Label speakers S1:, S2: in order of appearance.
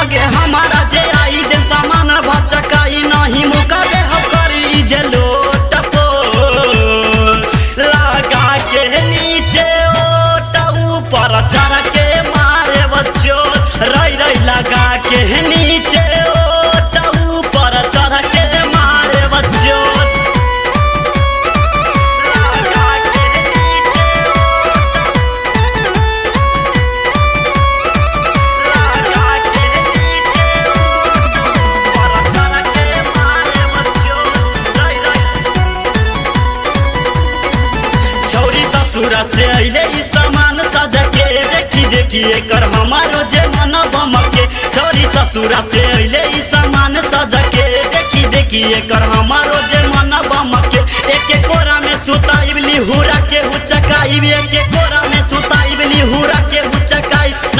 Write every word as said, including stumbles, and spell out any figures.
S1: लगे हमारा जे आई दे सामान भचकाई नहीं मुका दे हम करी जे लोट लगा के नीचे ओट ऊपर चढ़ के मारे बच्चो रई रई लगा के नीचे ओट ऊपर चढ़ के मारे बच्चो ससुरा से अइले ई सामान सजा के देखी देखी एकर हमारो जे मन बमके छोरी ससुरा से अइले ई सामान सजा के देखी देखी एकर हमारो जे मन बमके एके कोरा में सुताइबली हुरा के हुचकाई एके कोरा में सुताइबली हुरा के हुचकाई